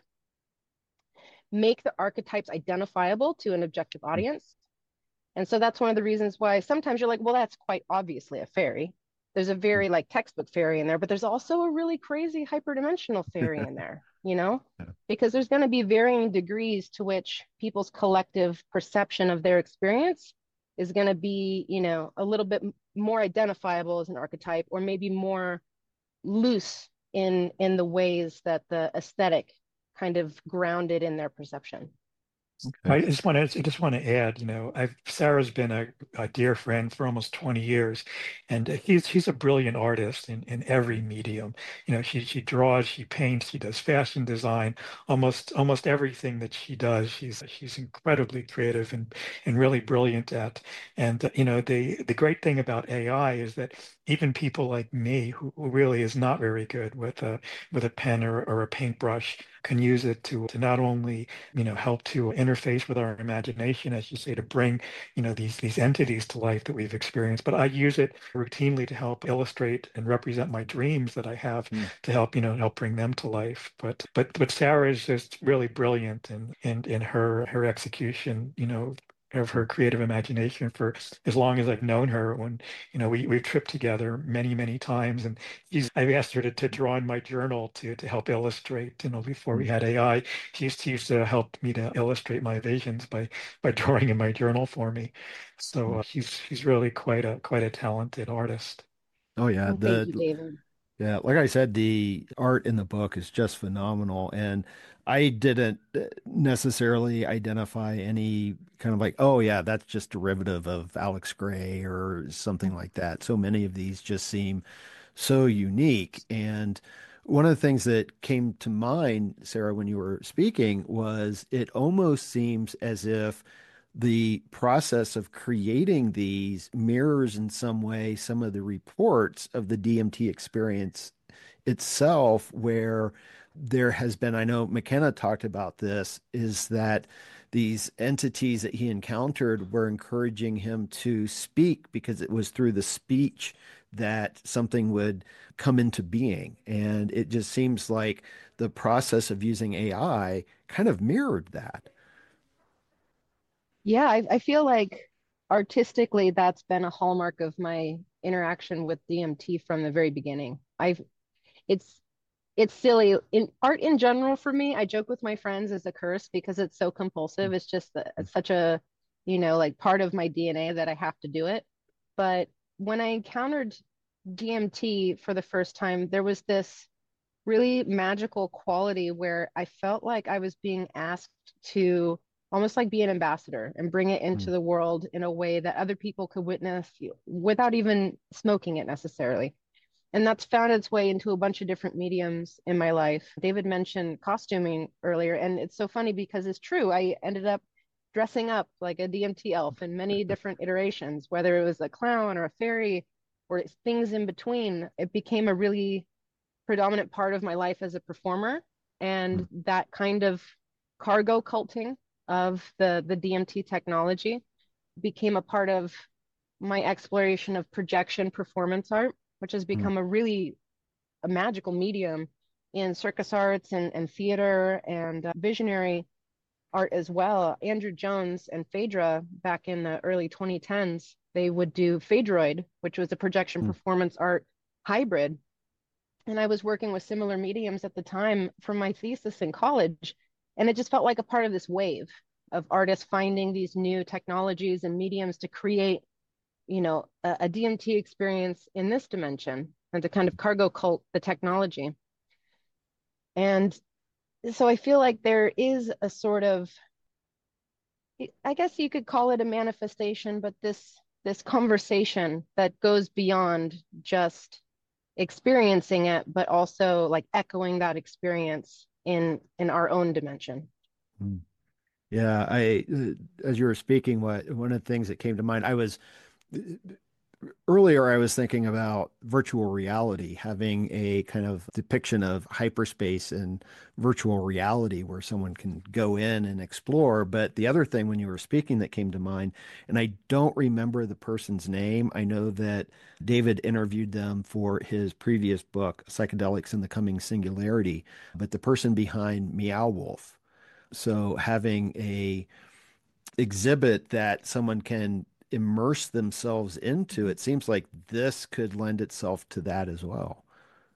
make the archetypes identifiable to an objective audience. And so that's one of the reasons why sometimes you're like, well, that's quite obviously a fairy. There's a very like textbook fairy in there, but there's also a really crazy hyperdimensional fairy in there, because there's going to be varying degrees to which people's collective perception of their experience is going to be, a little bit more identifiable as an archetype, or maybe more loose in the ways that the aesthetic kind of grounded in their perception. I Okay. just want to add, Sarah's been a dear friend for almost 20 years, and she's a brilliant artist in every medium. She draws, she paints, she does fashion design, almost everything that she does, she's incredibly creative and really brilliant at. And the great thing about AI is that even people like me, who really is not very good with a pen or a paintbrush, can use it to not only help to interface with our imagination, as you say, to bring, these entities to life that we've experienced. But I use it routinely to help illustrate and represent my dreams that I have, to help, help bring them to life. But Sarah is just really brilliant in her execution, of her creative imagination for as long as I've known her. When we've tripped together many many times, and I've asked her to draw in my journal to help illustrate. Before we had AI, she used to help me to illustrate my visions by drawing in my journal for me. So she's really quite a talented artist. Oh yeah, Well, thank you, David. yeah, like I said, the art in the book is just phenomenal. And I didn't necessarily identify any kind of like, oh, yeah, that's just derivative of Alex Gray or something like that. So many of these just seem so unique. And one of the things that came to mind, Sarah, when you were speaking, was it almost seems as if the process of creating these mirrors in some way some of the reports of the DMT experience itself, where there has been, I know McKenna talked about this, is that these entities that he encountered were encouraging him to speak because it was through the speech that something would come into being. And it just seems like the process of using AI kind of mirrored that. Yeah, I feel like artistically that's been a hallmark of my interaction with DMT from the very beginning. It's it's silly. In art in general for me, I joke with my friends is a curse because it's so compulsive. It's just it's such a, like part of my DNA that I have to do it. But when I encountered DMT for the first time, there was this really magical quality where I felt like I was being asked to almost like be an ambassador and bring it into Mm, the world in a way that other people could witness without even smoking it necessarily. And that's found its way into a bunch of different mediums in my life. David mentioned costuming earlier, and it's so funny because it's true. I ended up dressing up like a DMT elf in many different iterations, whether it was a clown or a fairy or things in between. It became a really predominant part of my life as a performer. mm, And that kind of cargo culting of the DMT technology became a part of my exploration of projection performance art, which has mm, become a magical medium in circus arts and theater and visionary art as well. Andrew Jones and Phaedra back in the early 2010s, they would do Phaedroid, which was a projection mm. performance art hybrid. And I was working with similar mediums at the time for my thesis in college. And it just felt like a part of this wave of artists finding these new technologies and mediums to create, a DMT experience in this dimension and to kind of cargo cult the technology. And so I feel like there is a sort of, I guess you could call it a manifestation, but this conversation that goes beyond just experiencing it, but also like echoing that experience in our own dimension. Mm. Yeah, as you were speaking, one of the things that came to mind, earlier I was thinking about virtual reality, having a kind of depiction of hyperspace and virtual reality where someone can go in and explore. But the other thing when you were speaking that came to mind, and I don't remember the person's name, I know that David interviewed them for his previous book, Psychedelics and the Coming Singularity, but the person behind Meow Wolf. So having a exhibit that someone can immerse themselves into, it seems like this could lend itself to that as well.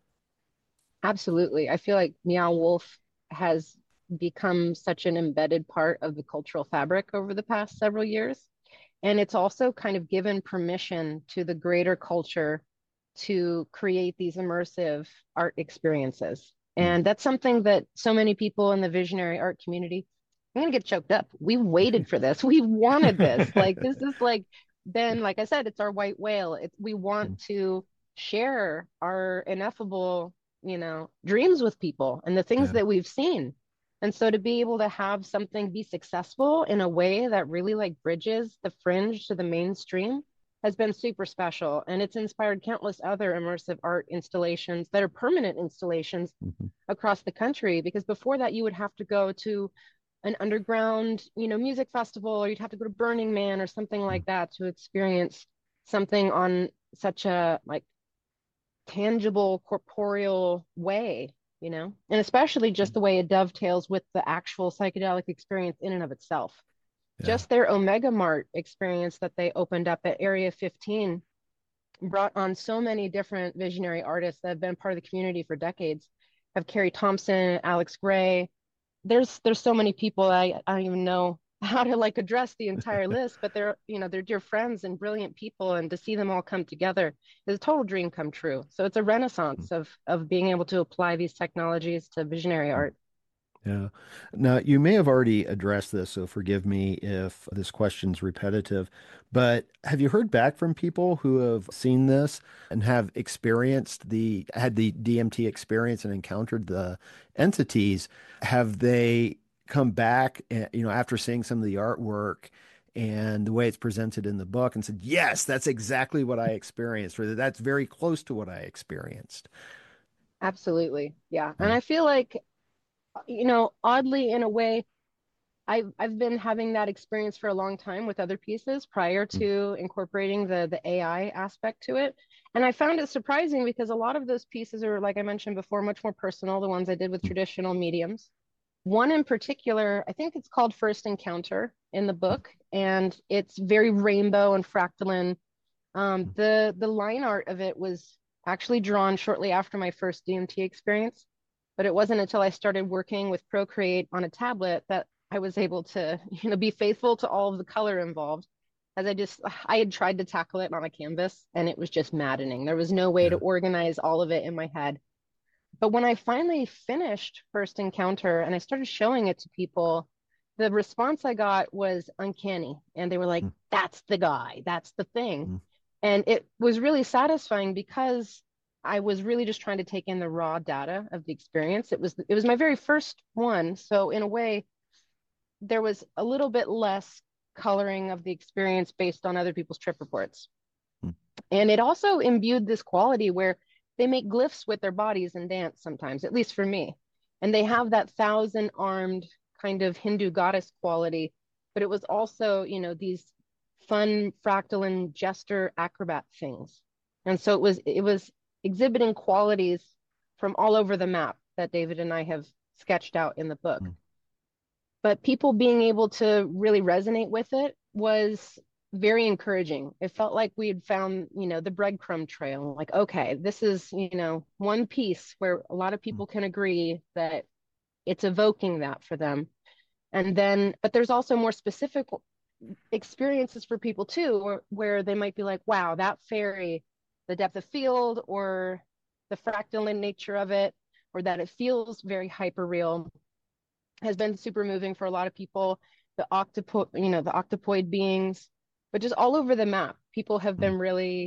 Absolutely. I feel like Meow Wolf has become such an embedded part of the cultural fabric over the past several years. And it's also kind of given permission to the greater culture to create these immersive art experiences. Mm. And that's something that so many people in the visionary art community, I'm going to get choked up. We waited for this. We wanted this. Like, this is like, been, like I said, it's our white whale. We want to share our ineffable, dreams with people and the things Yeah. that we've seen. And so to be able to have something be successful in a way that really like bridges the fringe to the mainstream has been super special. And it's inspired countless other immersive art installations that are permanent installations Mhm. across the country. Because before that, you would have to go to an underground, music festival, or you'd have to go to Burning Man or something like that to experience something on such a like tangible, corporeal way, and especially just the way it dovetails with the actual psychedelic experience in and of itself. Yeah. Just their Omega Mart experience that they opened up at Area 15 brought on so many different visionary artists that have been part of the community for decades. Have Carrie Thompson, Alex Gray. There's so many people I don't even know how to like address the entire list, but they're dear friends and brilliant people, and to see them all come together is a total dream come true. So it's a renaissance of being able to apply these technologies to visionary art. Yeah. Now, you may have already addressed this, so forgive me if this question's repetitive, but have you heard back from people who have seen this and have had the DMT experience and encountered the entities? Have they come back, after seeing some of the artwork and the way it's presented in the book and said, yes, that's exactly what I experienced, or that's very close to what I experienced? Absolutely. Yeah. And Yeah. I feel like, oddly in a way, I've been having that experience for a long time with other pieces prior to incorporating the AI aspect to it. And I found it surprising because a lot of those pieces are, like I mentioned before, much more personal, the ones I did with traditional mediums. One in particular, I think it's called First Encounter in the book, and it's very rainbow and fractaline. The line art of it was actually drawn shortly after my first DMT experience, but it wasn't until I started working with Procreate on a tablet that I was able to, be faithful to all of the color involved. As I had tried to tackle it on a canvas, and it was just maddening. There was no way to Yeah. organize all of it in my head. But when I finally finished First Encounter and I started showing it to people, the response I got was uncanny. And they were like, Mm. that's the guy, that's the thing. Mm. And it was really satisfying because I was really just trying to take in the raw data of the experience. It was my very first one. So in a way, there was a little bit less coloring of the experience based on other people's trip reports. Mm. And it also imbued this quality where they make glyphs with their bodies and dance sometimes, at least for me. And they have that thousand armed kind of Hindu goddess quality, but it was also, these fun fractal and jester acrobat things. And so it was exhibiting qualities from all over the map that David and I have sketched out in the book. Mm. But people being able to really resonate with it was very encouraging. It felt like we had found, the breadcrumb trail. Like, okay, this is, one piece where a lot of Mm. people can agree that it's evoking that for them. And then, but there's also more specific experiences for people too, where they might be like, wow, that fairy, the depth of field or the fractal in nature of it, or that it feels very hyper real, has been super moving for a lot of people. The octopoid beings, but just all over the map, people have Mm. been really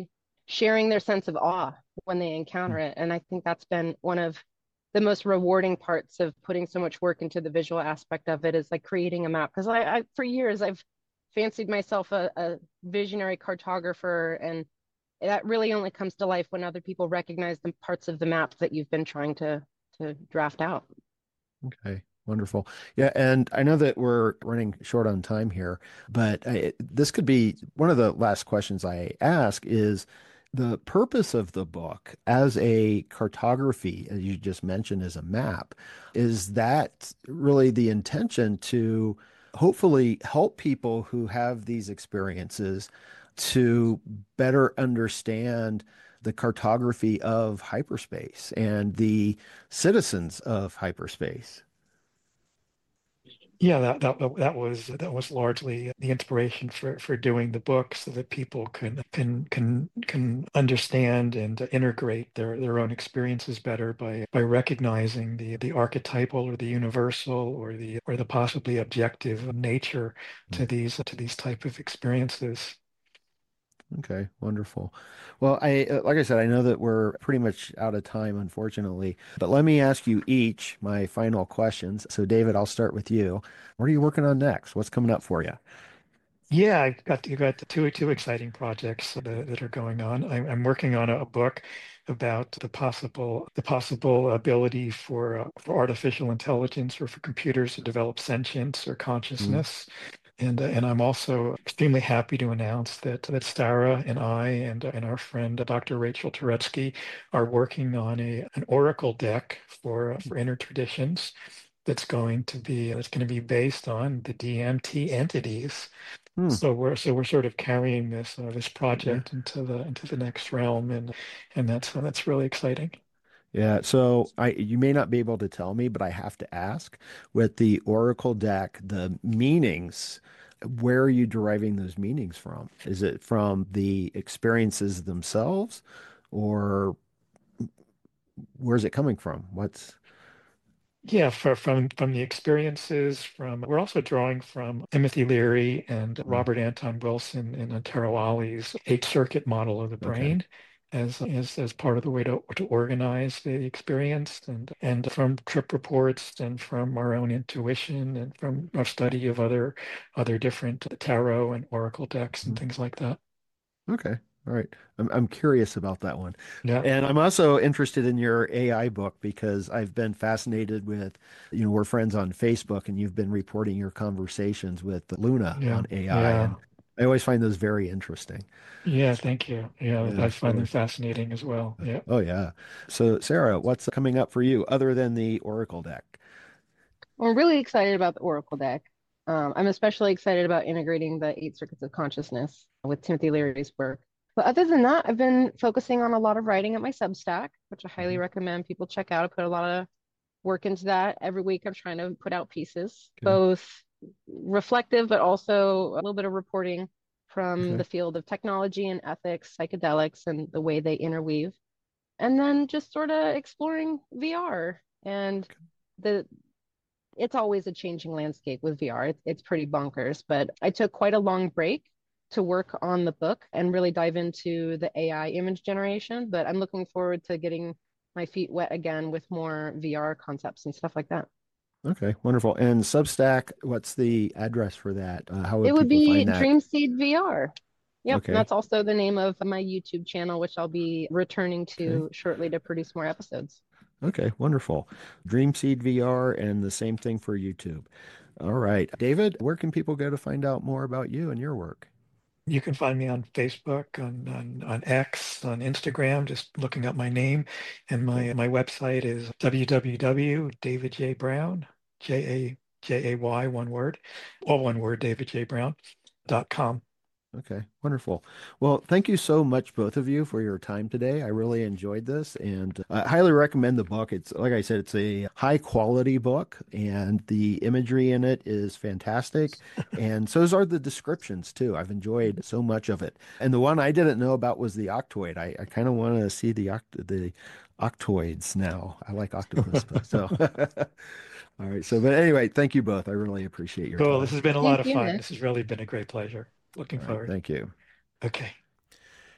sharing their sense of awe when they encounter it. And I think that's been one of the most rewarding parts of putting so much work into the visual aspect of it, is like creating a map. Because I for years I've fancied myself a visionary cartographer, and that really only comes to life when other people recognize the parts of the map that you've been trying to draft out. Okay, wonderful. Yeah, and I know that we're running short on time here, but this could be one of the last questions I ask is the purpose of the book as a cartography, as you just mentioned, as a map, is that really the intention to hopefully help people who have these experiences to better understand the cartography of hyperspace and the citizens of hyperspace? Yeah, that was largely the inspiration for doing the book, so that people can understand and integrate their own experiences better by recognizing the archetypal or the universal or the possibly objective nature to these type of experiences. Okay, wonderful. Well, like I said, I know that we're pretty much out of time, unfortunately, but let me ask you each my final questions. So, David, I'll start with you. What are you working on next? What's coming up for you? Yeah, you got the two exciting projects that are going on. I'm working on a book about the possible ability for artificial intelligence or for computers to develop sentience or Mm, consciousness. And I'm also extremely happy to announce that Sarah and I and our friend Dr. Rachel Turetsky are working on an oracle deck for inner traditions that's going to be based on the DMT entities. mm, So we're sort of carrying this yeah. project into the next realm, and that's really exciting. Yeah, so you may not be able to tell me, but I have to ask, with the Oracle deck, the meanings, where are you deriving those meanings from? Is it from the experiences themselves, or where's it coming from? What's Yeah, from the experiences from we're also drawing from Timothy Leary and mm, Robert Anton Wilson and Tara Ali's eight circuit model of the okay. brain as part of the way to organize the experience, and from trip reports and from our own intuition and from our study of other different tarot and oracle decks and Mm, things like that. okay. All right. I'm curious about that one. Yeah, And I'm also interested in your AI book because I've been fascinated with, we're friends on Facebook and you've been reporting your conversations with Luna yeah, on AI, yeah. and I always find those very interesting. Yeah, thank you. Yeah, I Yeah. find them fascinating as well. Yeah. Oh, yeah. So, Sarah, what's coming up for you other than the Oracle deck? I'm really excited about the Oracle deck. I'm especially excited about integrating the eight circuits of consciousness with Timothy Leary's work. But other than that, I've been focusing on a lot of writing at my Substack, which I highly Mhm. recommend people check out. I put a lot of work into that. Every week, I'm trying to put out pieces, Okay. both reflective, but also a little bit of reporting from Okay. the field of technology and ethics, psychedelics, and the way they interweave. And then just sort of exploring VR and the it's always a changing landscape with VR. It's pretty bonkers, but I took quite a long break to work on the book and really dive into the AI image generation. But I'm looking forward to getting my feet wet again with more VR concepts and stuff like that. Okay. Wonderful. And Substack, what's the address for that? How It would would people be find that? Dreamseed VR. Yep, and Okay. that's also the name of my YouTube channel, which I'll be returning Okay. to shortly to produce more episodes. Okay. Wonderful. Dreamseed VR and the same thing for YouTube. All right. David, where can people go to find out more about you and your work? You can find me on Facebook, on X, on Instagram, just looking up my name. And Okay. my website is www.davidjbrown, Jay, one word, all one word, davidjbrown.com. Okay, wonderful. Well, thank you so much, both of you, for your time today. I really enjoyed this and I highly recommend the book. It's, like I said, it's a high quality book and the imagery in it is fantastic. And so are the descriptions too. I've enjoyed so much of it. And the one I didn't know about was the octoid. I kind of want to see the octoids now. I like octopus, but so. All right. So, but anyway, thank you both. I really appreciate your Cool. This time. has been a lot Thank of you, fun. Nick. This has really been a great pleasure. Looking All right. forward. Thank you. Okay.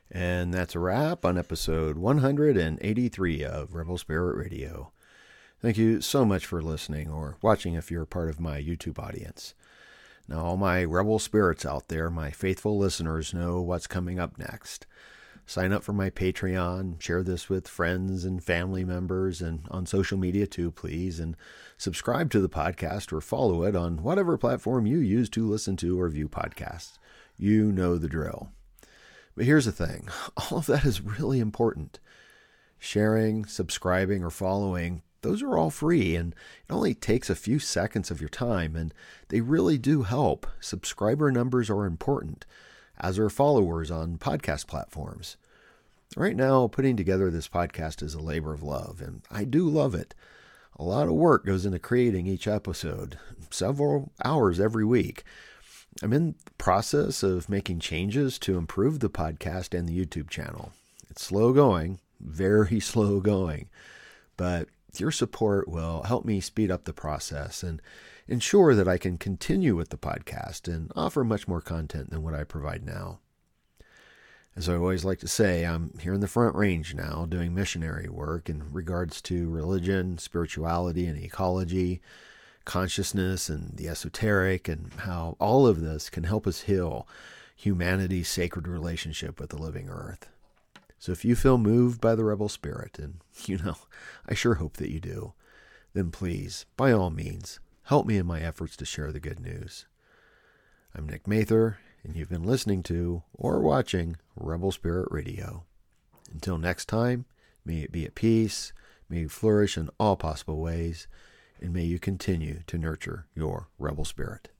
And that's a wrap on episode 183 of Rebel Spirit Radio. Thank you so much for listening or watching if you're part of my YouTube audience. Now, all my Rebel Spirits out there, my faithful listeners, know what's coming up next. Sign up for my Patreon, share this with friends and family members, and on social media too, please, and subscribe to the podcast or follow it on whatever platform you use to listen to or view podcasts. You know the drill. But here's the thing, all of that is really important. Sharing, subscribing, or following, those are all free, and it only takes a few seconds of your time, and they really do help. Subscriber numbers are important, as are followers on podcast platforms. Right now, putting together this podcast is a labor of love, and I do love it. A lot of work goes into creating each episode, several hours every week. I'm in the process of making changes to improve the podcast and the YouTube channel. It's slow going, very slow going, but your support will help me speed up the process and ensure that I can continue with the podcast and offer much more content than what I provide now. As I always like to say, I'm here in the Front Range now doing missionary work in regards to religion, spirituality, and ecology, consciousness, and the esoteric, and how all of this can help us heal humanity's sacred relationship with the living earth. So if you feel moved by the Rebel Spirit, and I sure hope that you do, then please, by all means, help me in my efforts to share the good news. I'm Nick Mather, and you've been listening to or watching Rebel Spirit Radio. Until next time, may it be at peace, may you flourish in all possible ways, and may you continue to nurture your rebel spirit.